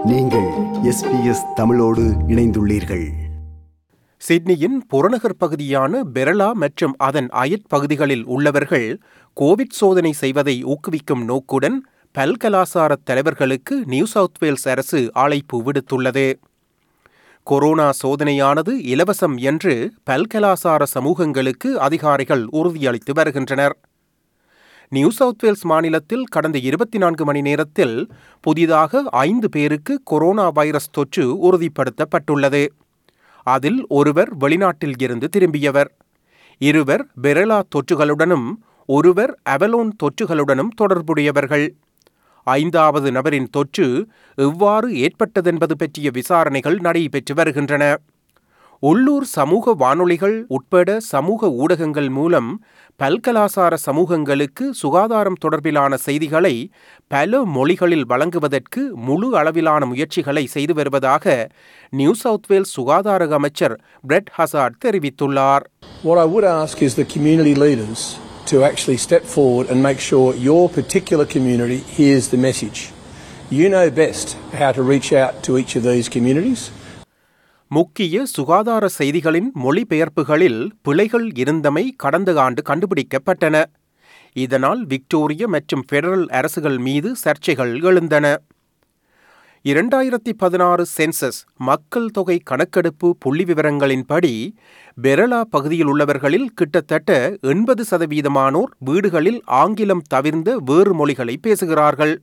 நீங்கள் SBS தமிழோடு இணைந்துள்ளீர்கள். சிட்னியின் புறநகர் பகுதியான பெரலா மற்றும் அதன் அயற்பகுதிகளில் உள்ளவர்கள் கோவிட் சோதனை செய்வதை ஊக்குவிக்கும் நோக்குடன் பல்கலாசார தலைவர்களுக்கு நியூ சவுத் வேல்ஸ் அரசு அழைப்பு விடுத்துள்ளது. கொரோனா சோதனையானது இலவசம் என்று பல்கலாசார சமூகங்களுக்கு அதிகாரிகள் உறுதியளித்து வருகின்றனர். நியூ சவுத் வேல்ஸ் மாநிலத்தில் கடந்த 24 மணி நேரத்தில் புதிதாக 5 பேருக்கு கொரோனா வைரஸ் தொற்று உறுதிப்படுத்தப்பட்டுள்ளது. அதில் ஒருவர் வெளிநாட்டில் இருந்து திரும்பியவர், 2 பெரலா தொற்றுகளுடனும் 1 அவலோன் தொற்றுகளுடனும் தொடர்புடையவர்கள். 5வது நபரின் தொற்று எவ்வாறு ஏற்பட்டதென்பது பற்றிய விசாரணைகள் நடைபெற்று வருகின்றன. உள்ளூர் சமூக வானொலிகள் உட்பட சமூக ஊடகங்கள் மூலம் பல்கலாசார சமூகங்களுக்கு சுகாதாரம் தொடர்பிலான செய்திகளை பல மொழிகளில் வழங்குவதற்கு முழு அளவிலான முயற்சிகளை செய்து வருவதாக நியூ சவுத் வேல்ஸ் சுகாதார அமைச்சர் பிரெட் ஹசார்ட் தெரிவித்துள்ளார். What I would ask is the community leaders to actually step forward and make sure your particular community hears the message. You know best how to reach out to each of these communities. முக்கிய சுகாதார செய்திகளின் மொழிபெயர்ப்புகளில் பிழைகள் இருந்தமை கடந்த ஆண்டு கண்டுபிடிக்கப்பட்டன. இதனால் Victoria மற்றும் federal அரசுகள் மீது சர்ச்சைகள் எழுந்தன. 2016 சென்சஸ் மக்கள் தொகை கணக்கெடுப்பு புள்ளி விவரங்களின்படி பெரலா பகுதியில் உள்ளவர்களில் கிட்டத்தட்ட 80% வீடுகளில் ஆங்கிலம் தவிர்ந்த வேறு மொழிகளை பேசுகிறார்கள்.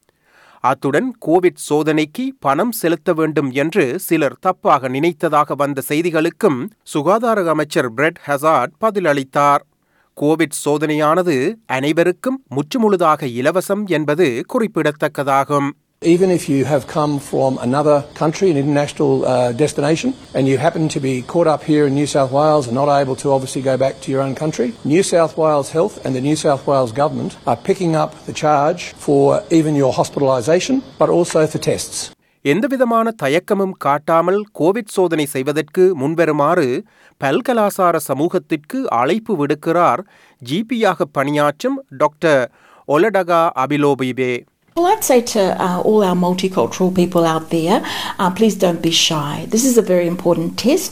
அத்துடன் கோவிட் சோதனைக்கு பணம் செலுத்த வேண்டும் என்று சிலர் தப்பாக நினைத்ததாக வந்த செய்திகளுக்கும் சுகாதார அமைச்சர் பிரெட் ஹசார்ட் பதிலளித்தார். கோவிட் சோதனையானது அனைவருக்கும் முற்றுமுழுதாக இலவசம் என்பது குறிப்பிடத்தக்கதாகும். Even if you have come from another country, an international destination, and you happen to be caught up here in New South Wales and not able to obviously go back to your own country, New South Wales Health and the New South Wales Government are picking up the charge for even your hospitalisation, but also for tests. எந்தவிதமான தயக்கமும் காட்டாமல் Covid சோதனை செய்வதற்கு முன்வருமாறு பல்கலாசார சமூகத்திற்கு அழைப்பு விடுக்கிறார் ஜிபியாக பணியாற்றும் டாக்டர் ஒலடகா அபிலோபிபே. Well, I'd say to all our multicultural people out there, please don't be shy. This is a very important test.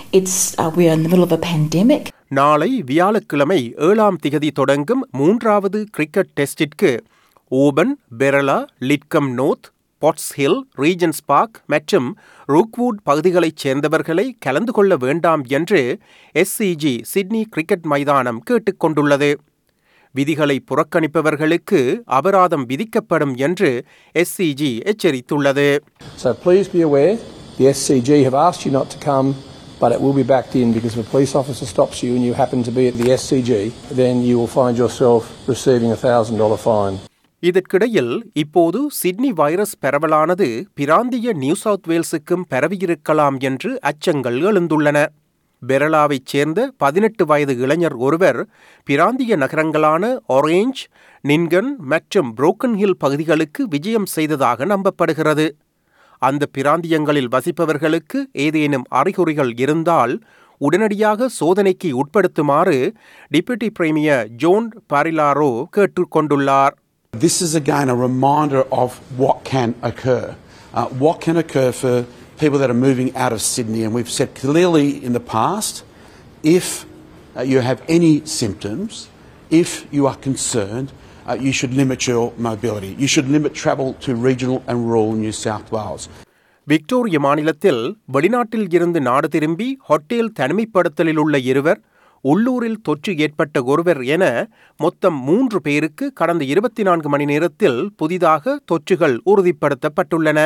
We're in the middle of a pandemic. நாளை வியாழக்கிழமை 7ஆம் திகதி தொடங்கும் 3வது கிரிக்கெட் டெஸ்டிற்கு Auburn, Berala, Lidcombe North, Potts Hill, Regents Park மற்றும் Rookwood பகுதிகளைச் சேர்ந்தவர்களை கலந்து கொள்ள வேண்டாம் என்று SCG சிட்னி கிரிக்கெட் மைதானம் கேட்டுக்கொண்டுள்ளது. விதிகளை புறக்கணிப்பவர்களுக்கு அபராதம் விதிக்கப்படும் என்று SCG எச்சரித்துள்ளது. So please be aware, the SCG have asked you not to come, but it will be backed in because if a police officer stops you and you happen to be at the SCG, then you will find yourself receiving a $1,000 fine. இதற்கிடையில் இப்போது Sydney virus பரவலானது பிராந்திய new south வேல்ஸுக்கும் பரவியிருக்கலாம் என்று அச்சங்கள் எழுந்துள்ளன. பெரலாவைச் சேர்ந்த 18 வயது இளைஞர் ஒருவர் பிராந்திய நகரங்களான ஆரஞ்ச், நின்கன் மற்றும் புரோக்கன் ஹில் பகுதிகளுக்கு விஜயம் செய்ததாக நம்பப்படுகிறது. அந்த பிராந்தியங்களில் வசிப்பவர்களுக்கு ஏதேனும் அறிகுறிகள் இருந்தால் உடனடியாக சோதனைக்கு உட்படுத்துமாறு டெபுட்டி பிரீமியர் ஜோன் பாரிலாரோ கேட்டுக்கொண்டுள்ளார். This is again a reminder of what can occur. What can occur for people that are moving out of Sydney, and we've said clearly in the past, if you have any symptoms, if you are concerned, you should limit your mobility. You should limit travel to regional and rural New South Wales. Victoria மாநிலத்தில் வெளிநாட்டில் இருந்து நாடு திரும்பி hotel தனிமைப்படுத்தலில் உள்ள 2, உள்ளூரில் தொற்று ஏற்பட்ட 1 என மொத்தம் 3 பேருக்கு கடந்த 24 மணி நேரத்தில் புதிதாக தொற்றுகள் உறுதிப்படுத்தப்பட்டுள்ளன.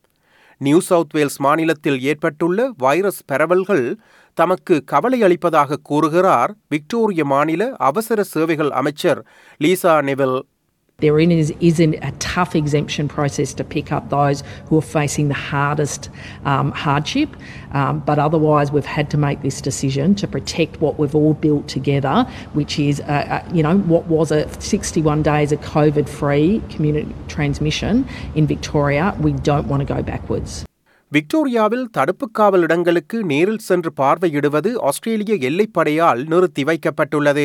நியூ சவுத் வேல்ஸ் மாநிலத்தில் ஏற்பட்டுள்ள வைரஸ் பரவல்கள் தமக்கு கவலை அளிப்பதாக கூறுகிறார் விக்டோரிய மாநில அவசர சேவைகள் அமைச்சர் Lisa Neville. There is a tough exemption process to pick up those who are facing the hardest hardship, but otherwise we've had to make this decision to protect what we've all built together, which is, what was a 61 days of COVID-free community transmission in Victoria. We don't want to go backwards. விக்டோரியாவில் தடுப்பு காவல் இடங்களுக்கு நேரில் சென்று பார்வையிடுவது ஆஸ்திரேலிய எல்லைப்படையால் நிறுத்தி வைக்கப்பட்டுள்ளது.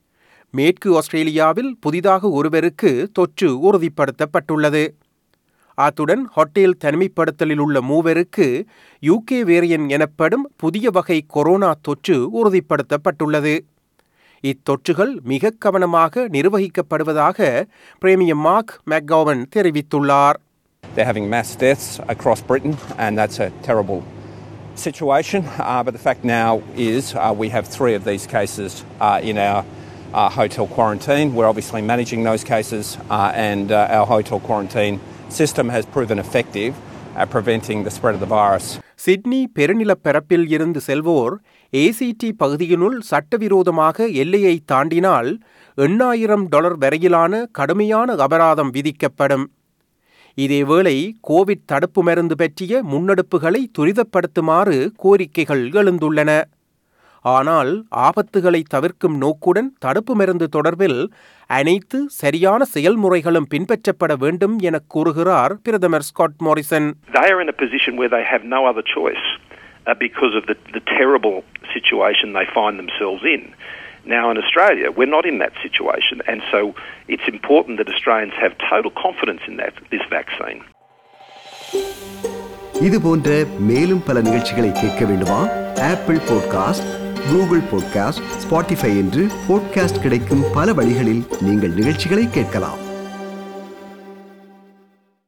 மேற்கு ஆஸ்திரேலியாவில் புதிதாக 1 தொற்று உறுதிப்படுத்தப்பட்டுள்ளது. அத்துடன் ஹோட்டல் தனிமைப்படுத்தலில் உள்ள 3 UK வேரியன்ட் எனப்படும் புதிய வகை கொரோனா தொற்று உறுதிப்படுத்தப்பட்டுள்ளது. இத்தொற்றுகள் மிக கவனமாக நிர்வகிக்கப்படுவதாக பிரேமியர் மார்க் மெக்கோவன் தெரிவித்துள்ளார். They're having mass deaths across Britain, and that's a terrible situation. But the fact now is we have 3 of these cases in our hotel quarantine. We're obviously managing those cases, and our hotel quarantine system has proven effective at preventing the spread of the virus. Sydney பெருநிலப்பரப்பில் இருந்து செல்வோர் ACT பகுதியினுள் சட்டவிரோதமாக எல்லையை தாண்டினால் $8,000 வரையிலான கடுமையான அபராதம் விதிக்கப்படும். இதேவேளை கோவிட் தடுப்பு மருந்து பற்றிய முன்னெடுப்புகளை துரிதப்படுத்துமாறு கோரிக்கைகள் எழுந்துள்ளன. ஆனால் ஆபத்துகளை தவிர்க்கும் நோக்குடன் தடுப்பு மருந்து தொடர்பில் அனைத்து சரியான செயல்முறைகளும் பின்பற்றப்பட வேண்டும் என கூறுகிறார் பிரதமர் Scott Morrison. They are in a position where they have no other choice because of the terrible situation they find themselves in. Now in Australia, we're not in that situation, and so it's important that Australians have total confidence in this vaccine. இது போன்ற மேலும் பல நிகழ்ச்சிகளை கேட்க வேண்டுமா? Apple podcast, Google podcast, Spotify என்று podcast கிடைக்கும் பல வழிகளில் நீங்கள் நிகழ்ச்சிகளை கேட்கலாம்.